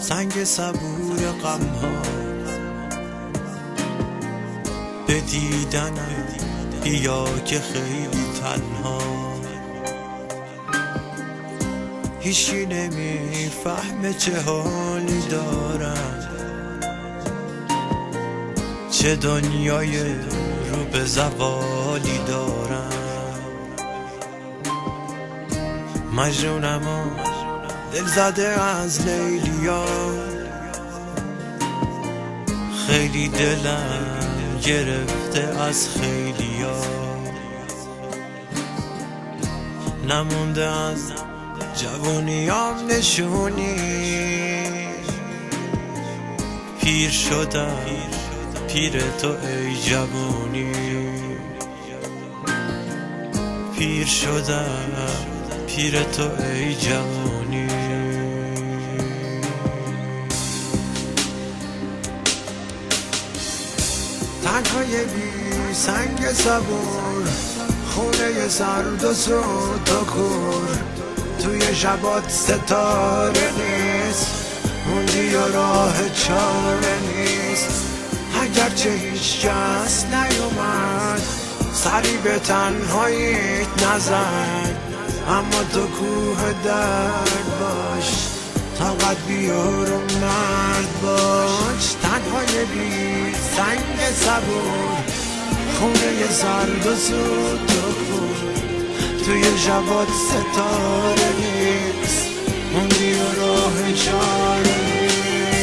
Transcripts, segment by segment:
سنگ صبور غمها به دیدنم بیا که خیلی تنها هیچی نمیفهمه چه حالی دارم، چه دنیای رو به زوالی دارم. مجنونم و دل زده از لیلیا، خیلی دلم گرفته از خیلیا، نمونده از جوونیام نشونی، پیر شدم پیر تو ای جوونی، پیر شدم پیر تو ای جوونی. تنهای بی سنگ صبور، خونه سرد و سود و کور، توی شبات ستاره نیست، موندی و راه چاره نیست. اگرچه هیچ کس نیومد سری به تنهاییت نزد، اما تو کوه درد باش، طاقت بیار و مرد باش. تنهای بی سنگ صبور، خونه سرد و سود و کور، توی شبات ستاره نیست، موندی و راه چاره نیست.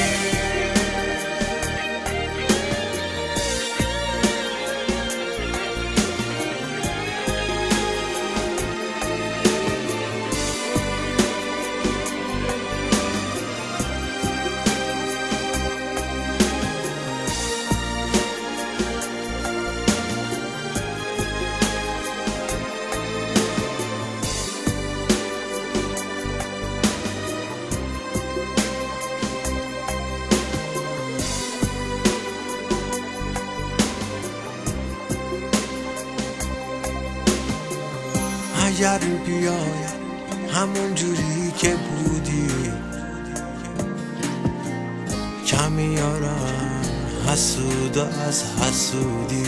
اگر بیای همون جوری که بودی، کم میارم حسود از حسودی.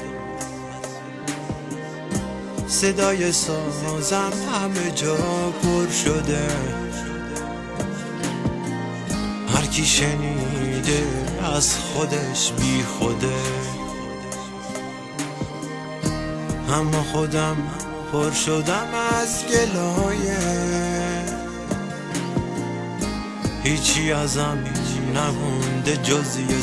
صدای سازم همه جا پر شده، هر کی شنیده از خودش بی خوده، اما خودم پر شدم از گلایه، هیچی ازم نمونده جز یه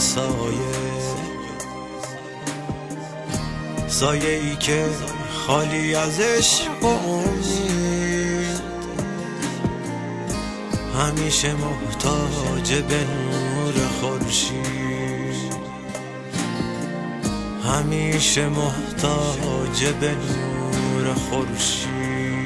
سایه ای که خالی از عشق و امید، همیشه محتاج به نور خورشید، همیشه محتاج به نور خورشید.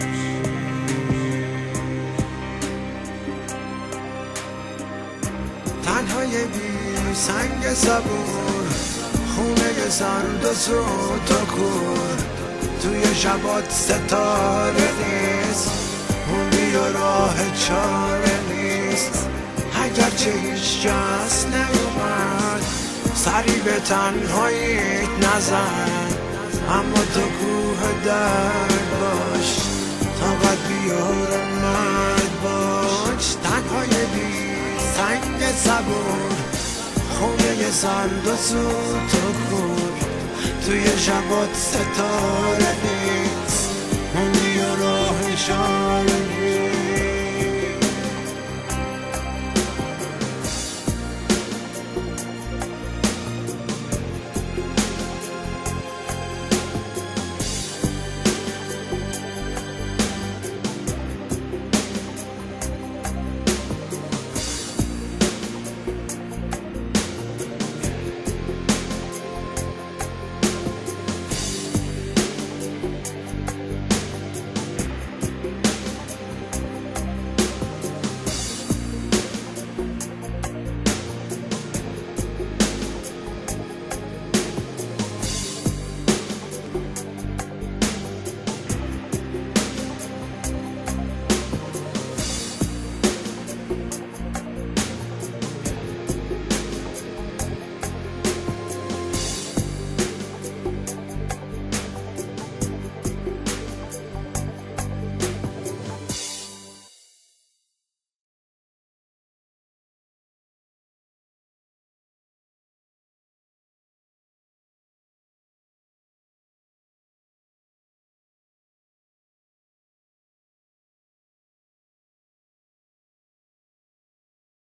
تنهای بی سنگ صبور، خونه سرد و سود و کور، توی شبات ستاره نیست، موندی و راه چاره نیست. اگرچه هیچ کس نیومد سری به تنهاییت نزد، اما تو کوه درد باش، طاقت بیار و مرد باش. تنهای بی سنگ صبور، خونه سرد و سود و کور، توی شبات ستاره نیست، موندی و راه چاره